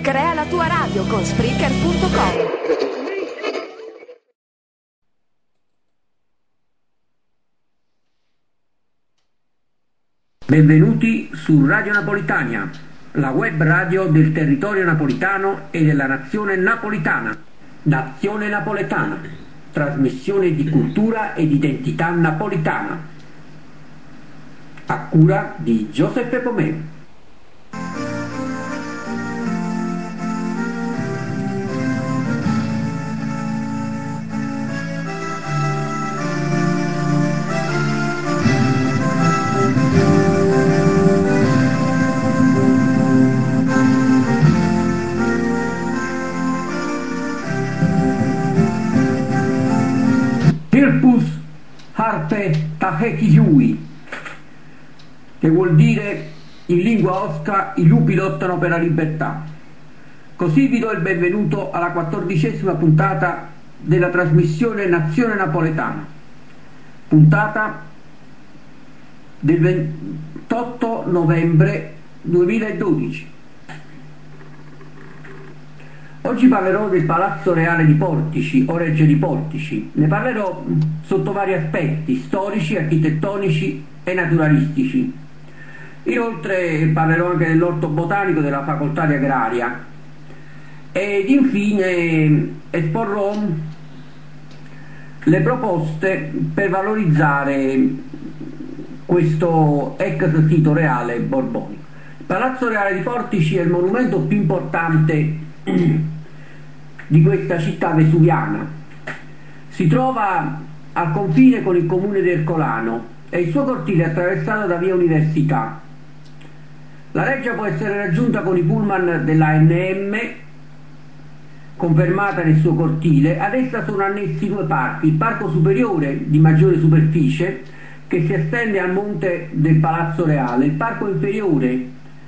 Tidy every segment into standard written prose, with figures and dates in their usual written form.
Crea la tua radio con Spreaker.com. Benvenuti su Radio Napolitania, la web radio del territorio napolitano e della nazione napolitana. Nazione Napoletana, trasmissione di cultura ed identità napolitana, a cura di Giuseppe Pomeo. Hirpus Harpe Tahekiyui, che vuol dire in lingua osca i lupi lottano per la libertà. Così vi do il benvenuto alla 14ª puntata della trasmissione Nazione Napoletana, puntata del 28 novembre 2012. Oggi parlerò del Palazzo Reale di Portici o Reggia di Portici. Ne parlerò sotto vari aspetti, storici, architettonici e naturalistici. Inoltre parlerò anche dell'orto botanico della facoltà di agraria ed infine esporrò le proposte per valorizzare questo ex sito reale borbonico. Il Palazzo Reale di Portici è il monumento più importante di questa città vesuviana. Si trova al confine con il comune di Ercolano e il suo cortile è attraversato da via Università. La reggia può essere raggiunta con i pullman della ANM, confermata nel suo cortile. Ad essa sono annessi due parchi: il parco superiore di maggiore superficie, che si estende al monte del Palazzo Reale, il parco inferiore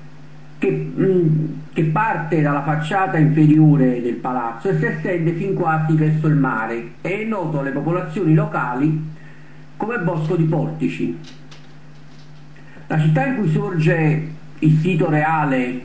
che parte dalla facciata inferiore del palazzo e si estende fin quasi verso il mare. È noto alle popolazioni locali come Bosco di Portici. La città in cui sorge il sito reale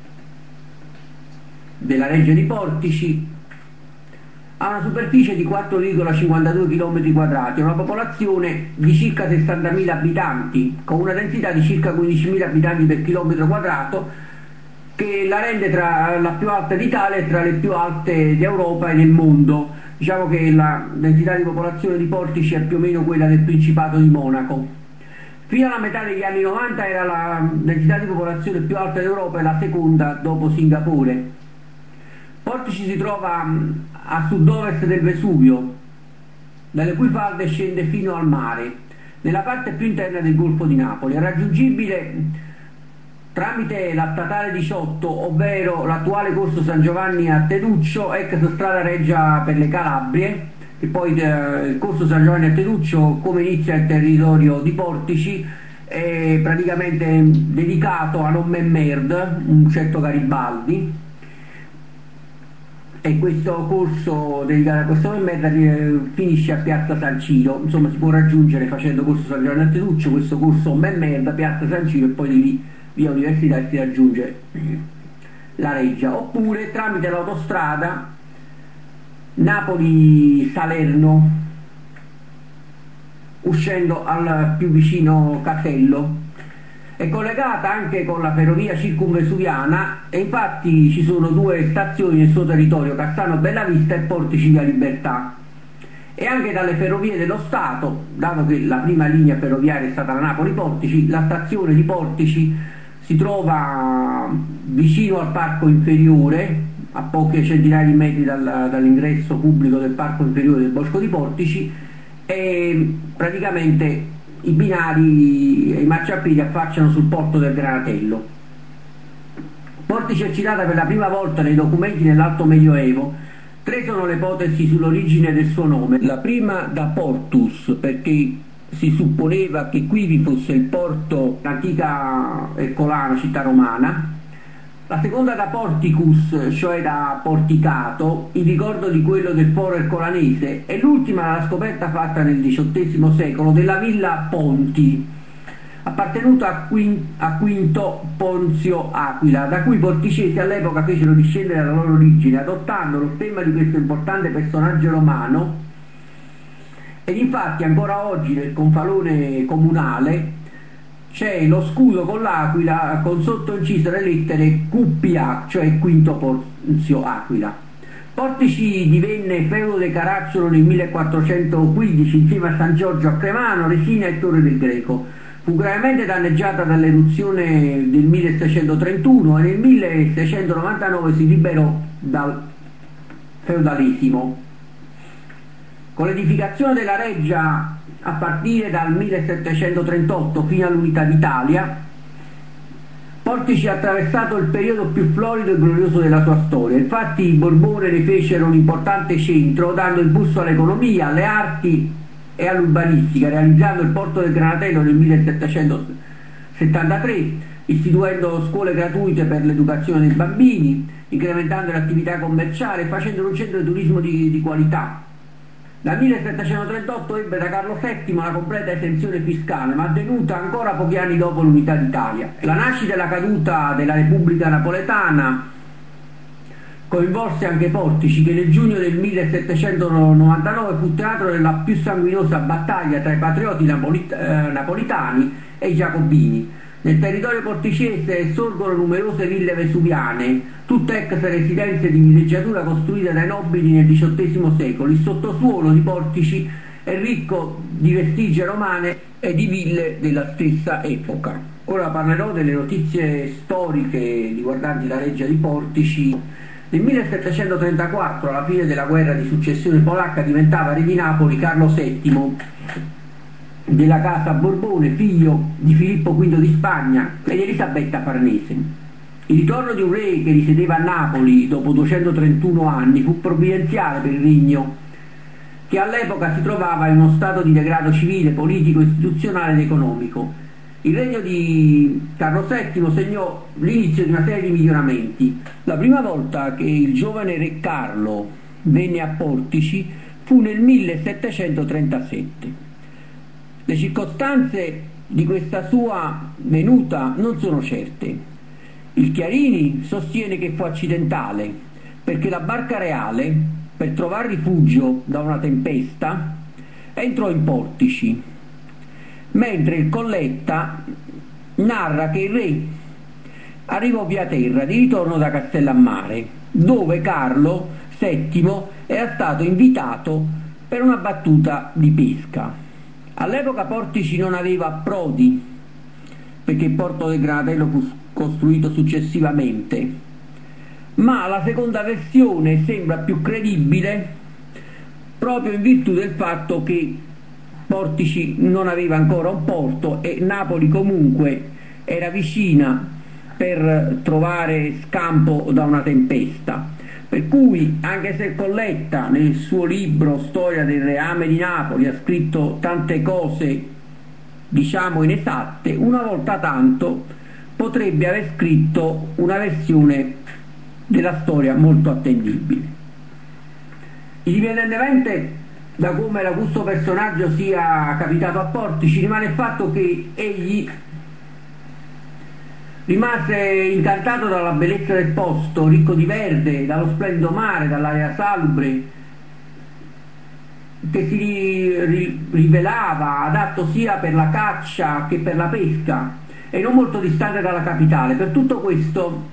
della Reggia di Portici ha una superficie di 4,52 km², una popolazione di circa 60.000 abitanti, con una densità di circa 15.000 abitanti per chilometro quadrato, che la rende tra la più alta d'Italia e tra le più alte d'Europa e del mondo. Diciamo che la densità di popolazione di Portici è più o meno quella del Principato di Monaco. Fino alla metà degli anni 90 era la densità di popolazione più alta d'Europa e la seconda dopo Singapore. Portici si trova a sud-ovest del Vesuvio, dalle cui falde scende fino al mare, nella parte più interna del Golfo di Napoli. È raggiungibile tramite la statale 18, ovvero l'attuale corso San Giovanni a Teduccio, ex strada Reggia per le Calabrie, e poi il corso San Giovanni a Teduccio, come inizia il territorio di Portici, è praticamente dedicato a Nonno Merd, un certo Garibaldi, e questo corso dedicato a questo Nonno Merd finisce a Piazza San Ciro. Insomma, si può raggiungere facendo corso San Giovanni a Teduccio, questo corso Nonno Merd, Piazza San Ciro e poi di lì via Università si raggiunge la Reggia, oppure tramite l'autostrada Napoli-Salerno, uscendo al più vicino Casello. È collegata anche con la ferrovia circumvesuviana e infatti ci sono due stazioni nel suo territorio, Cassano Bellavista e Portici via Libertà, e anche dalle ferrovie dello Stato, dato che la prima linea ferroviaria è stata la Napoli-Portici. La stazione di Portici si trova vicino al parco inferiore, a poche centinaia di metri dall'ingresso pubblico del parco inferiore del Bosco di Portici, e praticamente i binari e i marciapiedi affacciano sul porto del Granatello. Portici è citata per la prima volta nei documenti nell'Alto Medioevo. Tre sono le ipotesi sull'origine del suo nome. La prima da Portus, perché si supponeva che qui vi fosse il porto, l'antica Ercolano, città romana. La seconda da Porticus, cioè da porticato, in ricordo di quello del foro ercolanese, e l'ultima la scoperta fatta nel XVIII secolo della villa Ponti, appartenuto a Quinto Ponzio Aquila, da cui i porticesi all'epoca fecero discendere la loro origine, adottando lo stemma di questo importante personaggio romano. Ed infatti ancora oggi nel confalone comunale c'è lo scudo con l'aquila con sotto inciso le lettere QPA, cioè Quinto Ponzio Aquila. Portici divenne feudo di Caracciolo nel 1415 insieme a San Giorgio a Cremano, Resina e Torre del Greco. Fu gravemente danneggiata dall'eruzione del 1631 e nel 1699 si liberò dal feudalesimo. Con l'edificazione della reggia a partire dal 1738 fino all'unità d'Italia, Portici ha attraversato il periodo più florido e glorioso della sua storia. Infatti i Borbone ne fecero un importante centro, dando impulso all'economia, alle arti e all'urbanistica, realizzando il porto del Granatello nel 1773, istituendo scuole gratuite per l'educazione dei bambini, incrementando l'attività commerciale e facendo un centro di turismo di qualità. Dal 1738 ebbe da Carlo VII la completa esenzione fiscale, ma avvenuta ancora pochi anni dopo l'unità d'Italia. La nascita e la caduta della Repubblica Napoletana coinvolse anche Portici, che nel giugno del 1799 fu teatro della più sanguinosa battaglia tra i patrioti napolitani e i giacobini. Nel territorio porticese sorgono numerose ville vesuviane, tutte ex residenze di villeggiatura costruite dai nobili nel XVIII secolo. Il sottosuolo di Portici è ricco di vestigie romane e di ville della stessa epoca. Ora parlerò delle notizie storiche riguardanti la reggia di Portici. Nel 1734, alla fine della guerra di successione polacca, diventava re di Napoli Carlo VII della casa Borbone, figlio di Filippo V di Spagna e di Elisabetta Farnese. Il ritorno di un re che risiedeva a Napoli dopo 231 anni fu provvidenziale per il regno, che all'epoca si trovava in uno stato di degrado civile, politico, istituzionale ed economico. Il regno di Carlo VII segnò l'inizio di una serie di miglioramenti. La prima volta che il giovane re Carlo venne a Portici fu nel 1737. Le circostanze di questa sua venuta non sono certe. Il Chiarini sostiene che fu accidentale, perché la barca reale, per trovare rifugio da una tempesta, entrò in Portici, mentre il Colletta narra che il re arrivò via terra di ritorno da Castellammare, dove Carlo VII era stato invitato per una battuta di pesca. All'epoca Portici non aveva approdi, perché il porto del Granatello fu costruito successivamente, ma la seconda versione sembra più credibile proprio in virtù del fatto che Portici non aveva ancora un porto e Napoli comunque era vicina per trovare scampo da una tempesta. Per cui, anche se Colletta nel suo libro Storia del reame di Napoli ha scritto tante cose, diciamo, inesatte, una volta tanto potrebbe aver scritto una versione della storia molto attendibile. Indipendentemente da come questo personaggio sia capitato a Portici, rimane il fatto che egli rimase incantato dalla bellezza del posto, ricco di verde, dallo splendido mare, dall'aria salubre, che si rivelava adatto sia per la caccia che per la pesca e non molto distante dalla capitale. Per tutto questo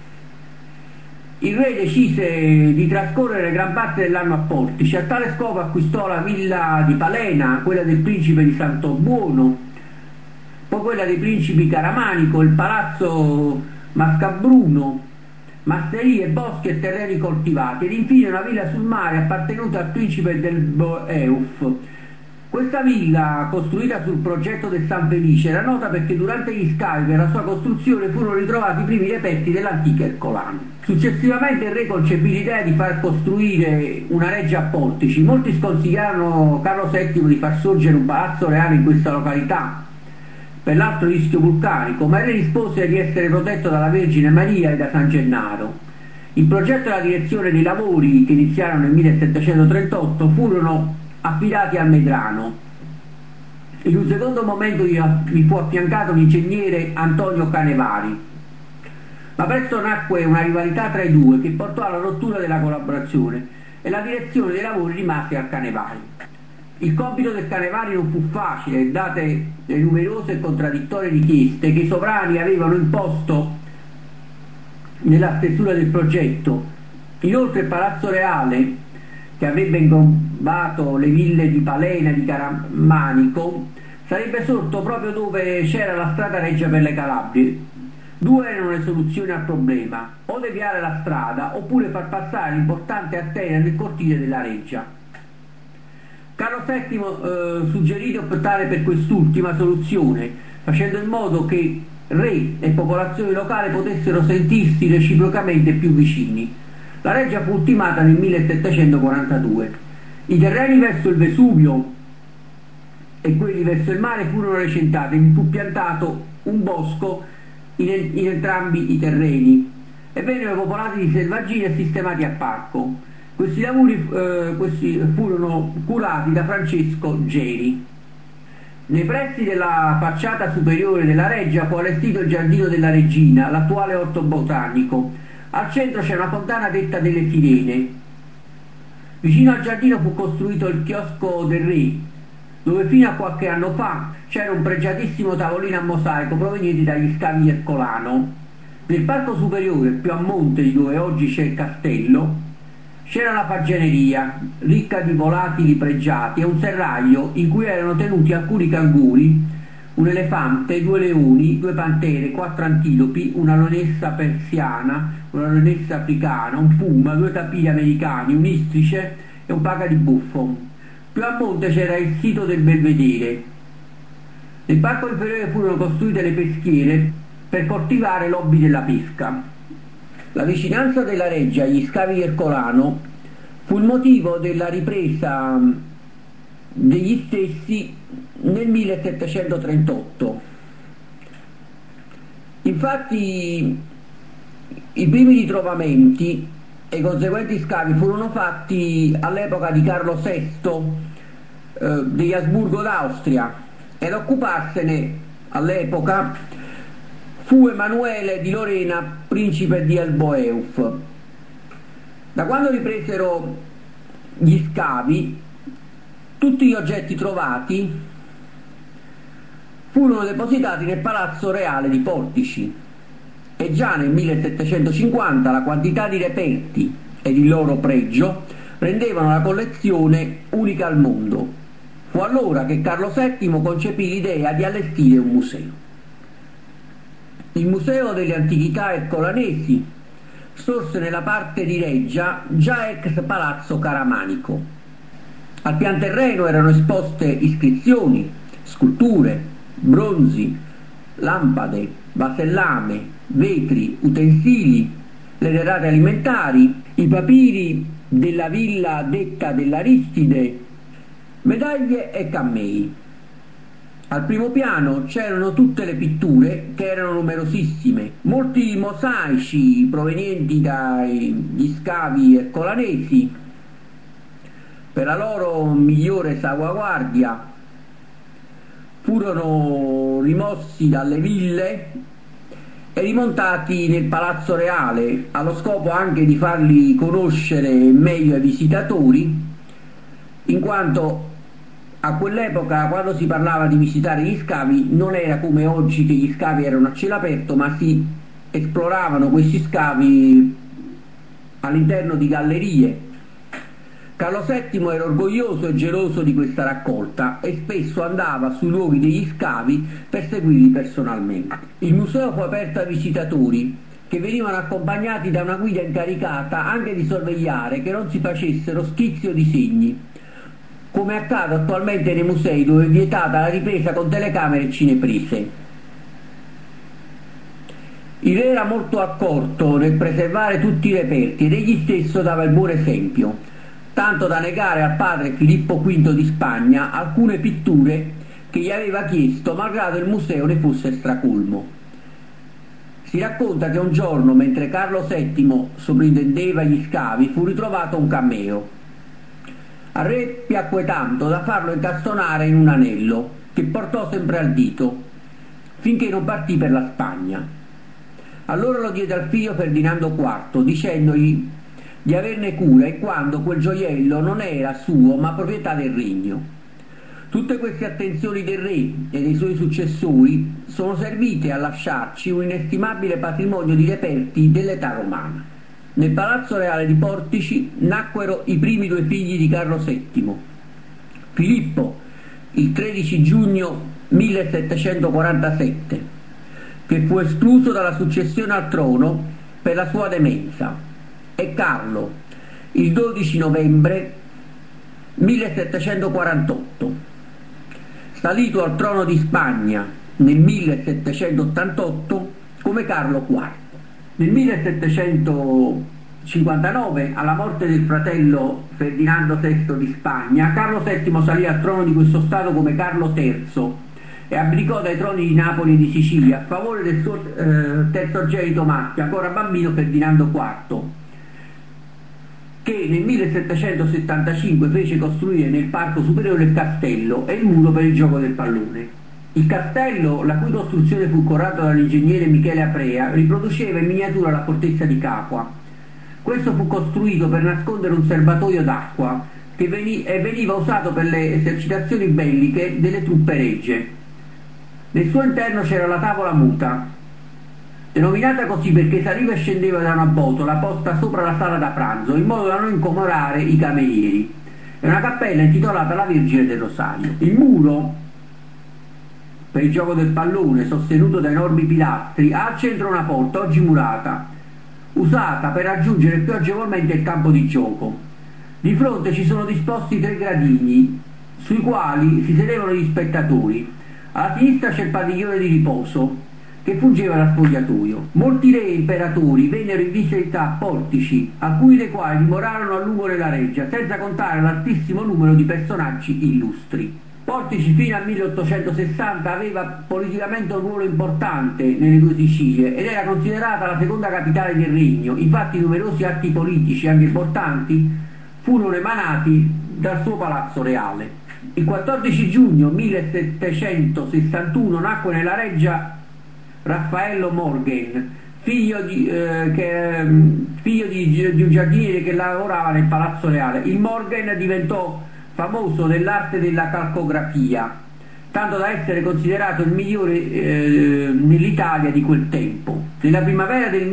il re decise di trascorrere gran parte dell'anno a Portici. A tale scopo acquistò la villa di Palena, quella del principe di Santobuono, poi quella dei principi Caramanico, il palazzo Mascabruno, masterie, boschi e terreni coltivati, ed infine una villa sul mare appartenuta al principe del Boeuf. Questa villa, costruita sul progetto del San Felice, era nota perché durante gli scavi per la sua costruzione furono ritrovati i primi reperti dell'antica Ercolano. Successivamente il re concepì l'idea di far costruire una reggia a Portici. Molti sconsigliarono Carlo VII di far sorgere un palazzo reale in questa località per l'alto rischio vulcanico, ma il re rispose di essere protetto dalla Vergine Maria e da San Gennaro. Il progetto e la direzione dei lavori, che iniziarono nel 1738, furono affidati al Medrano, In un secondo momento gli fu affiancato l'ingegnere Antonio Canevari, ma presto nacque una rivalità tra i due che portò alla rottura della collaborazione e la direzione dei lavori rimase a Canevari. Il compito del Canevari non fu facile, date le numerose e contraddittorie richieste che i sovrani avevano imposto nella stesura del progetto. Inoltre il Palazzo Reale, che avrebbe ingombato le ville di Palena e di Caramanico, sarebbe sorto proprio dove c'era la strada reggia per le Calabrie. Due erano le soluzioni al problema: o deviare la strada oppure far passare l'importante arteria nel cortile della reggia. Carlo VII suggerì di optare per quest'ultima soluzione, facendo in modo che re e popolazione locale potessero sentirsi reciprocamente più vicini. La reggia fu ultimata nel 1742. I terreni verso il Vesuvio e quelli verso il mare furono recintati, vi fu piantato un bosco in entrambi i terreni e vennero popolati di selvaggini e sistemati a parco. Questi lavori furono curati da Francesco Geri. Nei pressi della facciata superiore della reggia fu allestito il Giardino della Regina, l'attuale orto botanico. Al centro c'è una fontana detta delle Sirene. Vicino al giardino fu costruito il chiosco del re, dove fino a qualche anno fa c'era un pregiatissimo tavolino a mosaico proveniente dagli scavi di Ercolano. Nel parco superiore, più a monte di dove oggi c'è il castello, c'era la fagianeria, ricca di volatili pregiati, e un serraglio in cui erano tenuti alcuni canguri, un elefante, 2 leoni, 2 pantere, 4 antilopi, una leonessa persiana, una leonessa africana, un puma, 2 tapiri americani, un istrice e un paca di buffo. Più a monte c'era il sito del Belvedere. Nel parco inferiore furono costruite le peschiere per coltivare l'hobby della pesca. La vicinanza della reggia agli scavi di Ercolano fu il motivo della ripresa degli stessi nel 1738. Infatti i primi ritrovamenti e i conseguenti scavi furono fatti all'epoca di Carlo VI degli Asburgo d'Austria, ed a occuparsene all'epoca fu Emanuele di Lorena, principe di Elboeuf. Da quando ripresero gli scavi, tutti gli oggetti trovati furono depositati nel Palazzo Reale di Portici, e già nel 1750 la quantità di reperti ed il loro pregio rendevano la collezione unica al mondo. Fu allora che Carlo VII concepì l'idea di allestire un museo. Il Museo delle Antichità Ercolanesi sorse nella parte di Reggia, già ex Palazzo Caramanico. Al pian terreno erano esposte iscrizioni, sculture, bronzi, lampade, vasellame, vetri, utensili, le derrate alimentari, i papiri della villa detta dell'Aristide, medaglie e cammei. Al primo piano c'erano tutte le pitture, che erano numerosissime, molti mosaici provenienti dagli scavi ercolanesi, per la loro migliore salvaguardia furono rimossi dalle ville e rimontati nel Palazzo Reale, allo scopo anche di farli conoscere meglio ai visitatori, in quanto a quell'epoca, quando si parlava di visitare gli scavi, non era come oggi che gli scavi erano a cielo aperto, ma si esploravano questi scavi all'interno di gallerie. Carlo VII era orgoglioso e geloso di questa raccolta e spesso andava sui luoghi degli scavi per seguirli personalmente. Il museo fu aperto ai visitatori, che venivano accompagnati da una guida incaricata anche di sorvegliare che non si facessero schizzi o disegni, come accade attualmente nei musei, dove è vietata la ripresa con telecamere e cineprese. Il re era molto accorto nel preservare tutti i reperti ed egli stesso dava il buon esempio, tanto da negare al padre Filippo V di Spagna alcune pitture che gli aveva chiesto, malgrado il museo ne fosse stracolmo. Si racconta che un giorno, mentre Carlo VII sovrintendeva gli scavi, fu ritrovato un cameo. Al re piacque tanto da farlo incastonare in un anello che portò sempre al dito, finché non partì per la Spagna. Allora lo diede al figlio Ferdinando IV, dicendogli di averne cura e quando quel gioiello non era suo ma proprietà del regno. Tutte queste attenzioni del re e dei suoi successori sono servite a lasciarci un inestimabile patrimonio di reperti dell'età romana. Nel Palazzo Reale di Portici nacquero i primi due figli di Carlo VII. Filippo, il 13 giugno 1747, che fu escluso dalla successione al trono per la sua demenza, e Carlo, il 12 novembre 1748, salito al trono di Spagna nel 1788 come Carlo IV. Nel 1759, alla morte del fratello Ferdinando VI di Spagna, Carlo VII salì al trono di questo Stato come Carlo III e abdicò dai troni di Napoli e di Sicilia a favore del suo terzogenito maschio, ancora bambino, Ferdinando IV, che nel 1775 fece costruire nel parco superiore il castello e il muro per il gioco del pallone. Il castello, la cui costruzione fu curato dall'ingegnere Michele Aprea, riproduceva in miniatura la fortezza di Capua. Questo fu costruito per nascondere un serbatoio d'acqua che veniva usato per le esercitazioni belliche delle truppe regge. Nel suo interno c'era la tavola muta, denominata così perché saliva e scendeva da una botola posta sopra la sala da pranzo, in modo da non incomodare i camerieri, e una cappella intitolata La Vergine del Rosario. Il muro, per il gioco del pallone, sostenuto da enormi pilastri, ha al centro una porta, oggi murata, usata per raggiungere più agevolmente il campo di gioco. Di fronte ci sono disposti 3 gradini, sui quali si sedevano gli spettatori. Alla sinistra c'è il padiglione di riposo, che fungeva da spogliatoio. Molti re e imperatori vennero in visita a Portici, alcuni dei quali dimorarono a lungo nella reggia, senza contare l'altissimo numero di personaggi illustri. Portici fino al 1860 aveva politicamente un ruolo importante nelle due Sicilie ed era considerata la seconda capitale del regno. Infatti numerosi atti politici, anche importanti, furono emanati dal suo palazzo reale. Il 14 giugno 1761 nacque nella reggia Raffaello Morgan, figlio di un giardiniere che lavorava nel Palazzo Reale. Il Morgan diventò famoso nell'arte della calcografia, tanto da essere considerato il migliore nell'Italia di quel tempo. Nella primavera del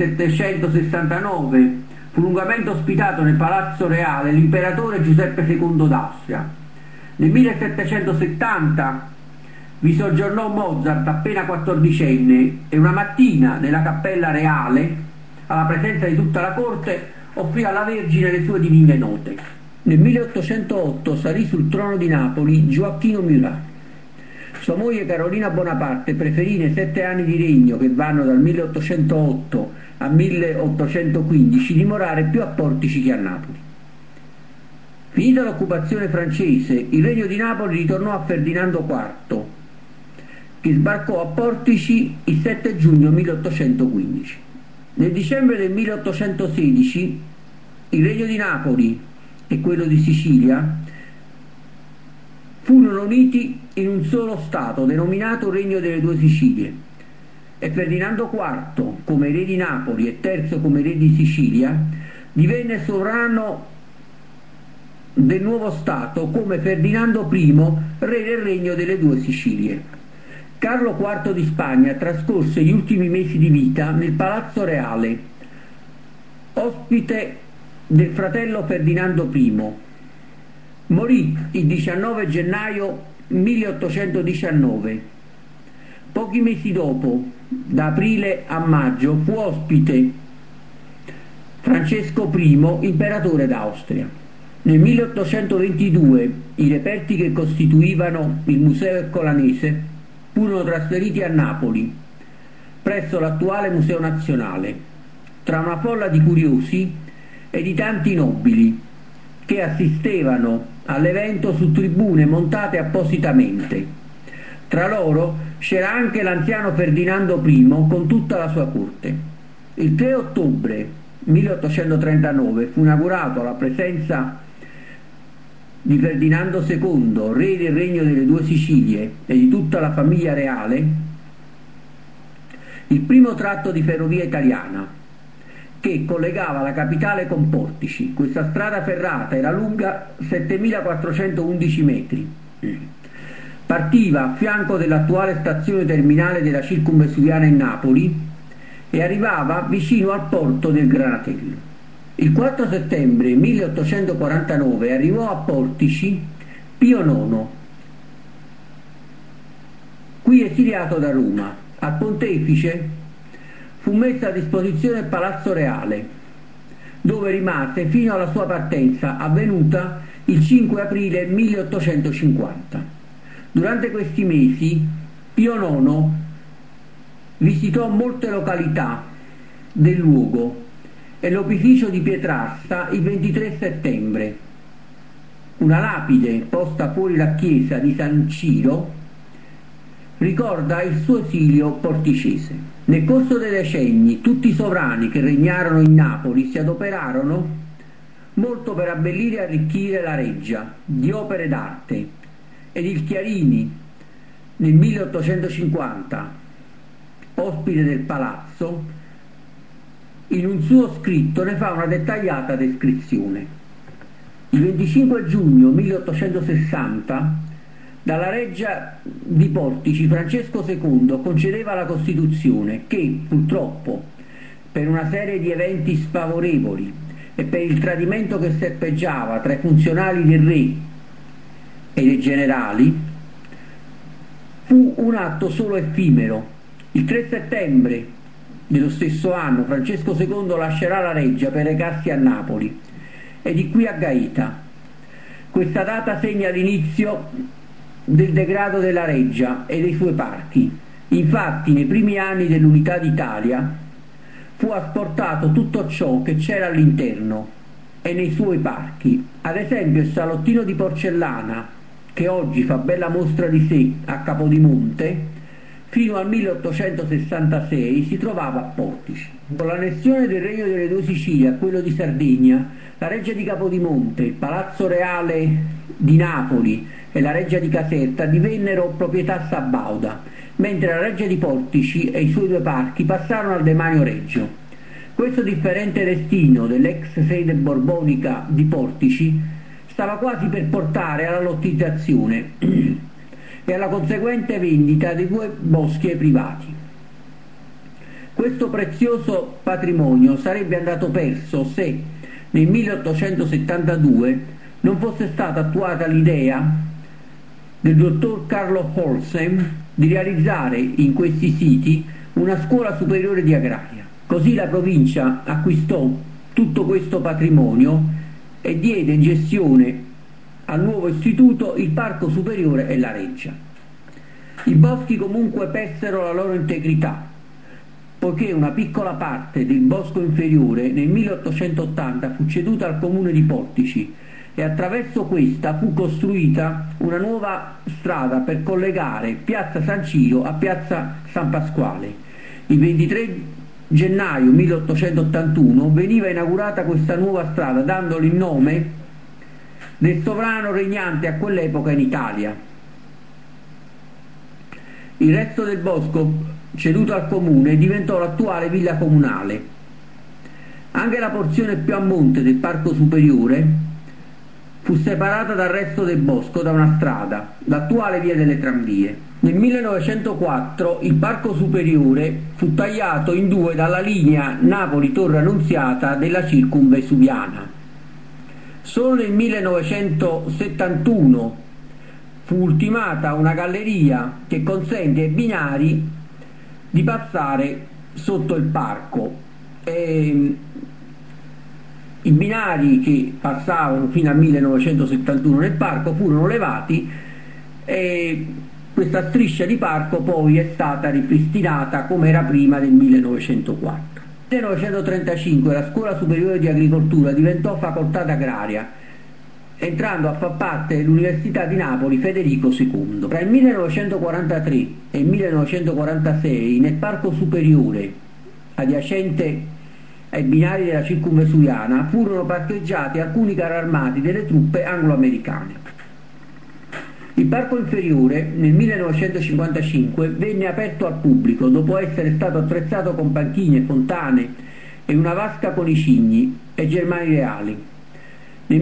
1769 fu lungamente ospitato nel Palazzo Reale l'imperatore Giuseppe II d'Austria. Nel 1770 vi soggiornò Mozart, appena 14enne, e una mattina nella cappella reale, alla presenza di tutta la corte, offrì alla Vergine le sue divine note. Nel 1808 salì sul trono di Napoli Gioacchino Murat. Sua moglie Carolina Bonaparte preferì nei 7 anni di regno, che vanno dal 1808 al 1815, dimorare più a Portici che a Napoli. Finita l'occupazione francese, il regno di Napoli ritornò a Ferdinando IV, che sbarcò a Portici il 7 giugno 1815. Nel dicembre del 1816 il regno di Napoli e quello di Sicilia furono uniti in un solo Stato, denominato Regno delle Due Sicilie, e Ferdinando IV, come re di Napoli e terzo come re di Sicilia, divenne sovrano del nuovo Stato come Ferdinando I, re del Regno delle Due Sicilie. Carlo IV di Spagna trascorse gli ultimi mesi di vita nel Palazzo Reale, ospite del fratello Ferdinando I. Morì il 19 gennaio 1819. Pochi mesi dopo, da aprile a maggio, fu ospite Francesco I, imperatore d'Austria. Nel 1822 i reperti che costituivano il Museo Ercolanese furono trasferiti a Napoli, presso l'attuale Museo Nazionale, tra una folla di curiosi e di tanti nobili che assistevano all'evento su tribune montate appositamente. Tra loro c'era anche l'anziano Ferdinando I con tutta la sua corte. Il 3 ottobre 1839 fu inaugurato alla presenza di Ferdinando II, re del Regno delle Due Sicilie e di tutta la famiglia reale, il primo tratto di ferrovia italiana che collegava la capitale con Portici. Questa strada ferrata era lunga 7.411 metri. Partiva a fianco dell'attuale stazione terminale della Circumvesuviana in Napoli e arrivava vicino al porto del Granatello. Il 4 settembre 1849 arrivò a Portici Pio IX, qui esiliato da Roma. Al pontefice fu messo a disposizione il Palazzo Reale, dove rimase fino alla sua partenza avvenuta il 5 aprile 1850. Durante questi mesi Pio IX visitò molte località del luogo e l'opificio di Pietrasta il 23 settembre. Una lapide posta fuori la chiesa di San Ciro ricorda il suo esilio porticese. Nel corso dei decenni tutti i sovrani che regnarono in Napoli si adoperarono molto per abbellire e arricchire la reggia di opere d'arte, ed il Chiarini nel 1850, ospite del palazzo, in un suo scritto ne fa una dettagliata descrizione. Il 25 giugno 1860 dalla reggia di Portici Francesco II concedeva la Costituzione che, purtroppo, per una serie di eventi sfavorevoli e per il tradimento che serpeggiava tra i funzionari del re e dei generali, fu un atto solo effimero. Il 3 settembre dello stesso anno Francesco II lascerà la reggia per recarsi a Napoli e di qui a Gaeta. Questa data segna l'inizio del degrado della reggia e dei suoi parchi. Infatti nei primi anni dell'unità d'Italia fu asportato tutto ciò che c'era all'interno e nei suoi parchi. Ad esempio il salottino di porcellana, che oggi fa bella mostra di sé a Capodimonte, fino al 1866 si trovava a Portici. Con l'annessione del Regno delle Due Sicilie a quello di Sardegna, la reggia di Capodimonte, il Palazzo Reale di Napoli e la reggia di Caserta divennero proprietà sabauda, mentre la reggia di Portici e i suoi due parchi passarono al demanio regio. Questo differente destino dell'ex sede borbonica di Portici stava quasi per portare alla lottizzazione e alla conseguente vendita dei due boschi ai privati. Questo prezioso patrimonio sarebbe andato perso se nel 1872 non fosse stata attuata l'idea del dottor Carlo Holsem di realizzare in questi siti una scuola superiore di agraria. Così la provincia acquistò tutto questo patrimonio e diede in gestione al nuovo istituto il Parco Superiore e la Reggia. I boschi comunque persero la loro integrità, poiché una piccola parte del bosco inferiore nel 1880 fu ceduta al comune di Portici e attraverso questa fu costruita una nuova strada per collegare Piazza San Ciro a Piazza San Pasquale. Il 23 gennaio 1881 veniva inaugurata questa nuova strada, dandole il nome del sovrano regnante a quell'epoca in Italia. Il resto del bosco ceduto al comune diventò l'attuale villa comunale. Anche la porzione più a monte del Parco Superiore fu separata dal resto del bosco da una strada, l'attuale via delle Tranvie. Nel 1904 il Parco Superiore fu tagliato in due dalla linea Napoli-Torre Annunziata della Circumvesuviana. Solo nel 1971 fu ultimata una galleria che consente ai binari di passare sotto il parco. I binari che passavano fino al 1971 nel parco furono levati e questa striscia di parco poi è stata ripristinata come era prima del 1904. Nel 1935 la Scuola Superiore di Agricoltura diventò facoltà agraria, entrando a far parte dell'Università di Napoli Federico II. Tra il 1943 e il 1946 nel Parco Superiore, adiacente ai binari della circumvesuviana furono parcheggiati alcuni carri armati delle truppe anglo-americane. Il parco inferiore nel 1955 venne aperto al pubblico dopo essere stato attrezzato con panchine, fontane e una vasca con i cigni e germani reali. Nel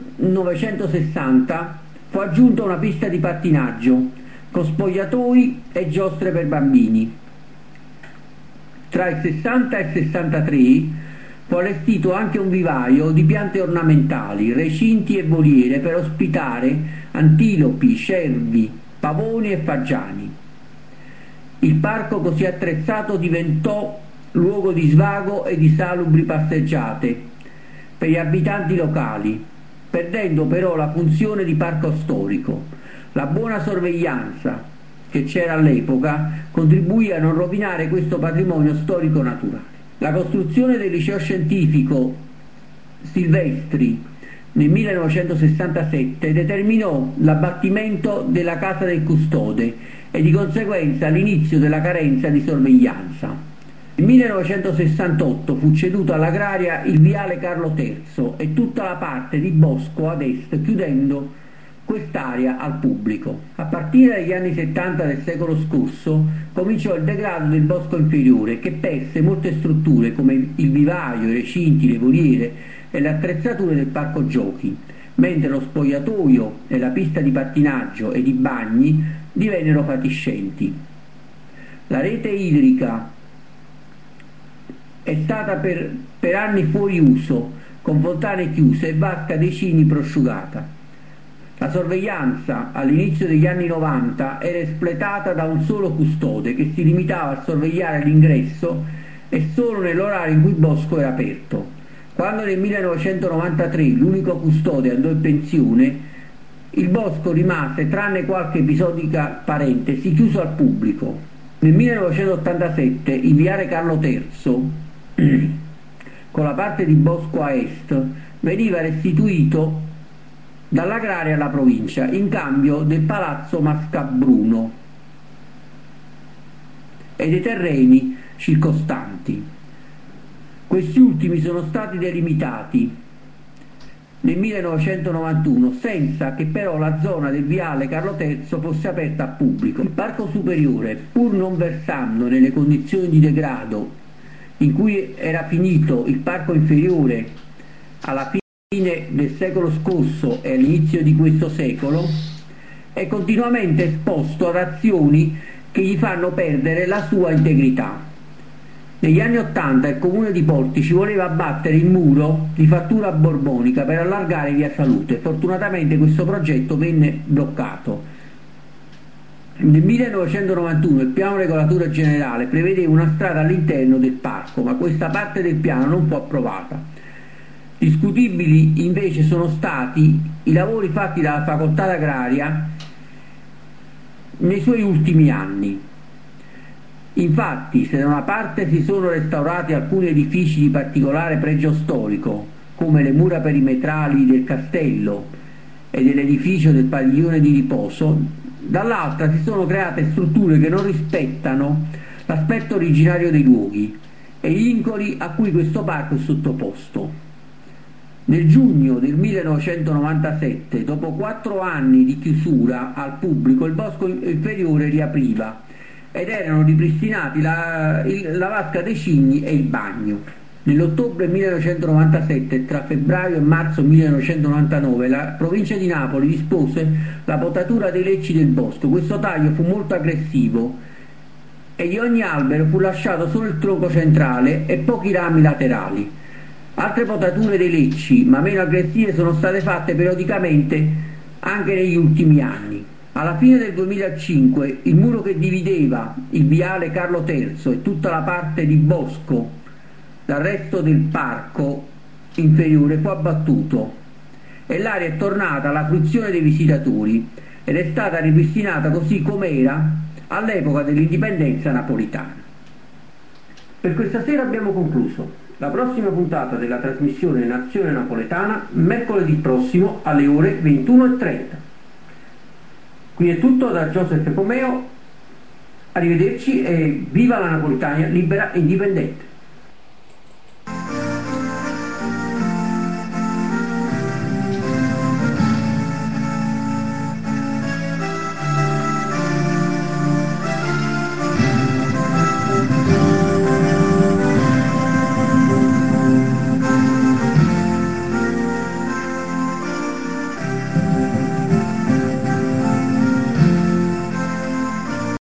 1960 fu aggiunta una pista di pattinaggio con spogliatoi e giostre per bambini. Tra il 60 e il 63 fu allestito anche un vivaio di piante ornamentali, recinti e voliere per ospitare antilopi, cervi, pavoni e fagiani. Il parco così attrezzato diventò luogo di svago e di salubri passeggiate per gli abitanti locali, perdendo però la funzione di parco storico. La buona sorveglianza che c'era all'epoca contribuì a non rovinare questo patrimonio storico naturale. La costruzione del liceo scientifico Silvestri nel 1967 determinò l'abbattimento della casa del custode e di conseguenza l'inizio della carenza di sorveglianza. Nel 1968 fu ceduto all'agraria il viale Carlo III e tutta la parte di bosco ad est, chiudendo quest'area al pubblico. A partire dagli anni 70 del secolo scorso cominciò il degrado del bosco inferiore, che perse molte strutture come il vivaio, i recinti, le voliere e le attrezzature del parco giochi, mentre lo spogliatoio e la pista di pattinaggio ed i bagni divennero fatiscenti. La rete idrica è stata per anni fuori uso, con fontane chiuse e vasca dei cigni prosciugata. La sorveglianza all'inizio degli anni 90 era espletata da un solo custode che si limitava a sorvegliare l'ingresso e solo nell'orario in cui il bosco era aperto. Quando nel 1993 l'unico custode andò in pensione, il bosco rimase, tranne qualche episodica parentesi, chiuso al pubblico. Nel 1987 il viale Carlo III, con la parte di bosco a est, veniva restituito dall'agraria alla provincia in cambio del palazzo Mascabruno e dei terreni circostanti. Questi ultimi sono stati delimitati nel 1991 senza che però la zona del viale Carlo III fosse aperta al pubblico. Il parco superiore, pur non versando nelle condizioni di degrado in cui era finito il parco inferiore alla fine del secolo scorso e all'inizio di questo secolo, è continuamente esposto ad azioni che gli fanno perdere la sua integrità. Negli anni '80 il comune di Portici voleva abbattere il muro di fattura borbonica per allargare via Salute. Fortunatamente questo progetto venne bloccato. Nel 1991 il piano regolatore generale prevedeva una strada all'interno del parco, ma questa parte del piano non fu approvata. Discutibili invece sono stati i lavori fatti dalla facoltà agraria nei suoi ultimi anni. Infatti, se da una parte si sono restaurati alcuni edifici di particolare pregio storico, come le mura perimetrali del castello e dell'edificio del padiglione di riposo, dall'altra si sono create strutture che non rispettano l'aspetto originario dei luoghi e i vincoli a cui questo parco è sottoposto. Nel giugno del 1997, dopo 4 anni di chiusura al pubblico, il bosco inferiore riapriva ed erano ripristinati la vasca dei cigni e il bagno. Nell'ottobre 1997, tra febbraio e marzo 1999, la provincia di Napoli dispose la potatura dei lecci del bosco. Questo taglio fu molto aggressivo e di ogni albero fu lasciato solo il tronco centrale e pochi rami laterali. Altre potature dei lecci, ma meno aggressive, sono state fatte periodicamente anche negli ultimi anni. Alla fine del 2005 il muro che divideva il viale Carlo III e tutta la parte di bosco dal resto del parco inferiore fu abbattuto e l'area è tornata alla fruizione dei visitatori ed è stata ripristinata così com'era all'epoca dell'indipendenza napolitana. Per questa sera abbiamo concluso. La prossima puntata della trasmissione Nazione Napoletana mercoledì prossimo alle ore 21:30. Qui è tutto da Joseph Comeo, arrivederci e viva la Napolitania libera e indipendente.